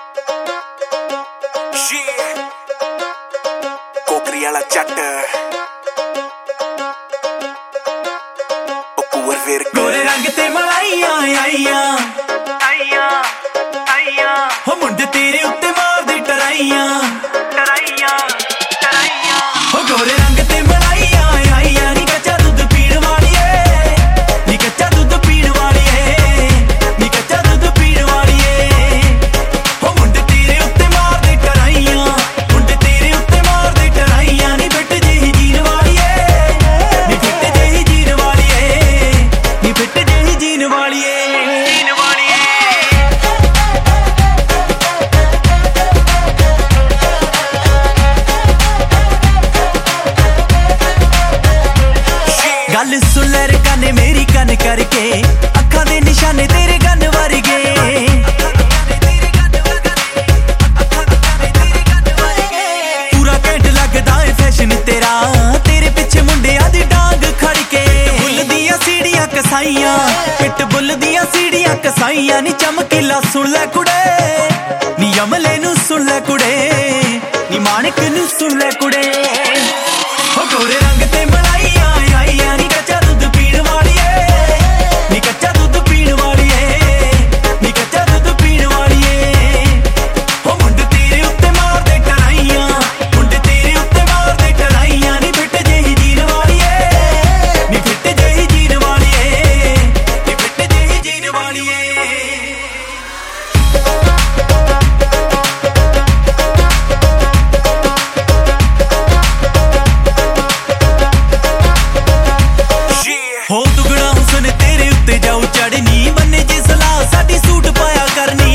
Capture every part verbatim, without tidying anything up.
कोकरी वाला चट गोरे रंग ते मलाइयां आइयां आइयां आइयां हो मुंडे तेरे उत्ते मार दे टराइयां टराइयां टराइयां हो गोरे रंग ते मलाइयां आइयां नी कच्चा दूध पीण वालिए नी कच्चा दूध पीण वालिए नी कच्चा दूध पीण वालिए हो मुंडे तेरे उत्ते मार दे टराइयां मुंडे तेरे उत्ते मार दे टराइयां नी बिट जेही जीन वालिए नी बिट जेही जीन वालिए नी बिट जेही जीन वालिए जीन वालिए गल सुन लै रकाने मेरी कन करके अखां दे निशाने तेरे गन वर्गे पूरा घंट लगदा है फैशन तेरा तेरे पिछे मुंडियां दी डांग खड़के बुल दियां सीढ़ियां कसाइयां पिट बुल दियां सीढ़ियां कसाइयां नी चमकीला सुन लै कुड़े नी अमले नू सुन लै कुड़े नी माणिक नू सुन लै कुड़े हो गोरे रंग ते मलाइयां आइयां नी कच्चा दूध पीण वालिए नी कच्चा दूध पीण वालिए नी कच्चा दूध पीण वालिए हो मुंडे तेरे उत्ते मार दे टराइयां मुंडे तेरे उत्ते मार दे टराइयां नी बिट जेही जीन वालिए नी बिट जेही जीन वालिए नी बिट जेही जीन वालिए हो दुगना हुसन तेरे उत्ते जाऊ चढ़नी बन्ने जे सलाह साडी सूट पाया करनी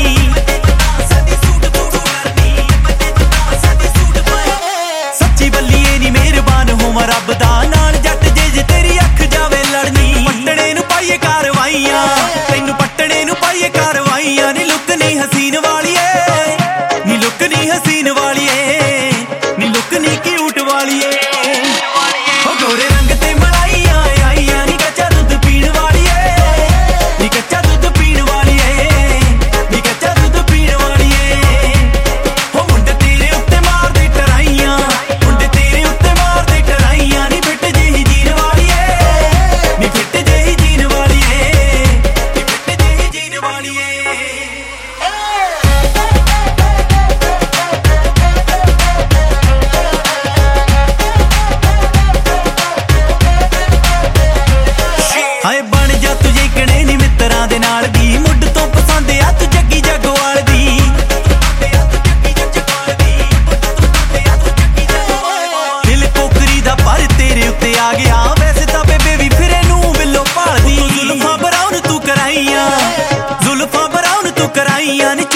सच्ची बल्लीए नी मेहरबान होवां रब दा नाल जट जे जे तेरी अख जावे लड़नी पट्टणे नू पाइए कारवाइयां तैनू पट्टणे नू पाइए कारवाइयां नी लुक नी हसीन वालिए नी लुक नी हसीन वालिए नी लुक नी क्यूट वालिए हो गोरे रंग ते मलाइयां आइयां नी कच्चा दूध पीण वालिए नी कच्चा दूध पीण वालिए नी कच्चा दूध पीण वालिए हो मुंडे तेरे उत्ते मार दे टराइयां मुंडे तेरे उत्ते मार दे टराइयां नी बिट जेही जीन वालिए नी बिट जेही जीन वालिए नी बिट जेही जीन वालिए हाय बन जा तुझे कणे नी मित्तरां दे नाल दी मुੱਢ ਤੋਂ ਪਸੰਦ ਆ ਤੂੰ ਜੱਗੀ ਜਗਵਾਲ ਦੀ ਦਿਲ ਕੋਕਰੀ ਦਾ ਪਰ ਤੇਰੇ ਉੱਤੇ ਆ ਗਿਆ ਵੈਸੇ ਤਾਂ ਬੇਬੇ ਵੀ ਫਿਰੇ ਨੂੰ ਬਿੱਲੋ ਭਾਲਦੀ ਜ਼ੁਲਫਾਂ ਬਰਾਉਨ ਤੂੰ ਕਰਾਈਆਂ ਜ਼ੁਲਫਾਂ ਬਰਾਉਨ ਤੂੰ ਕਰਾਈਆਂ ਨੀ